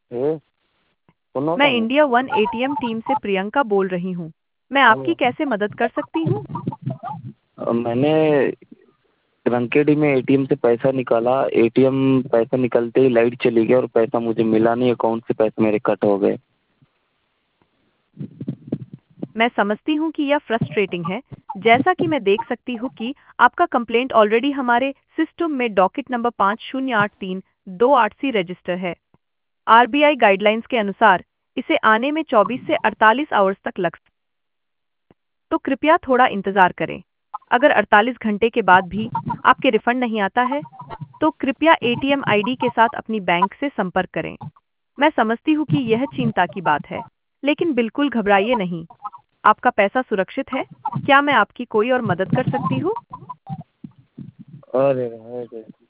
ए सुनो मैं तुम। इंडिया वन एटीएम टीम से प्रियंका बोल रही हूँ। मैं आपकी हेलो। कैसे मदद कर सकती हूँ? मैंने रंकेडी में एटीएम से पैसा निकाला। एटीएम पैसा निकलते ही लाइट चली गई और पैसा मुझे मिला नहीं। अकाउंट से पैसे मेरे कट हो गए। मैं समझती हूँ कि यह फ्रस्ट्रेटिंग है। जैसा कि मैं देख सकती हूँ कि आपका कंप्लेंट ऑलरेडी हमारे सिस्टम में डॉकेट नंबर 508328C रजिस्टर है। आरबीआई गाइडलाइंस के अनुसार इसे आने में 24 से 48 आवर्स तक लग सकते, तो कृपया थोड़ा इंतजार करें। अगर 48 घंटे के बाद भी आपके रिफंड नहीं आता है, तो कृपया एटीएम आईडी के साथ अपनी बैंक से संपर्क करें। मैं समझती हूँ कि यह चिंता की बात है, लेकिन बिल्कुल घबराइए नहीं। आपका पैसा सुरक्षित है। क्या मैं आपकी कोई और मदद कर सकती हूँ? अरे